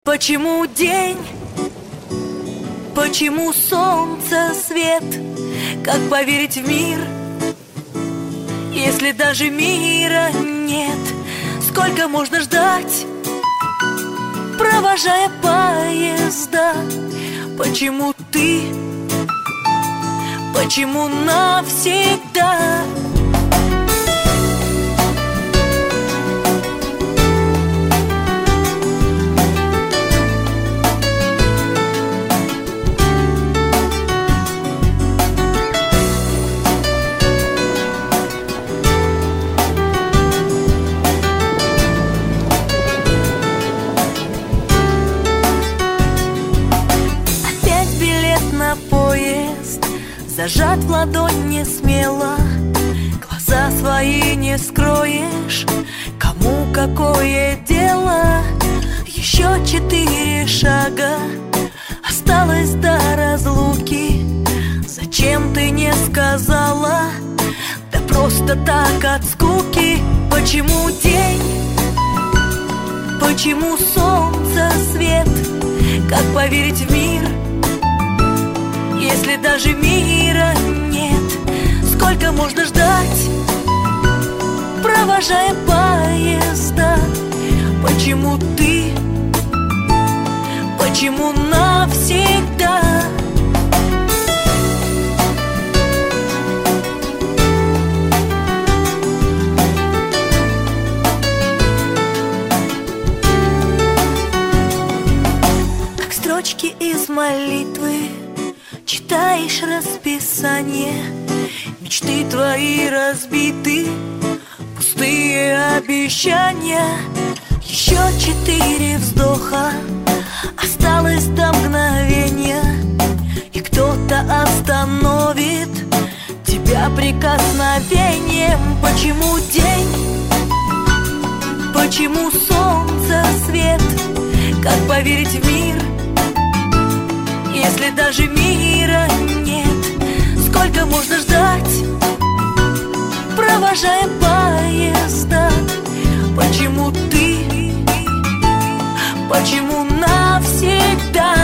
Почему день? Почему солнце свет? Как поверить в мир, если даже мира нет? Сколько можно ждать, провожая поезда? Почему ты? Почему навсегда? Поезд зажат в ладонь не смело, глаза свои не скроешь, кому какое дело? Еще 4 шага осталось до разлуки. Зачем ты не сказала? Да просто так от скуки. Почему день? Почему солнце свет? Как поверить в мир, если даже мира нет? Сколько можно ждать, провожая поезда? Почему ты? Почему навсегда? Как строчки из молитвы читаешь расписание, мечты твои разбиты, пустые обещания. Еще 4 вздоха осталось до мгновения, и кто-то остановит тебя прикосновением. Почему день? Почему солнце свет? Как поверить в мир, если даже мира нет? Сколько можно ждать, провожая поезда? Почему ты? Почему навсегда?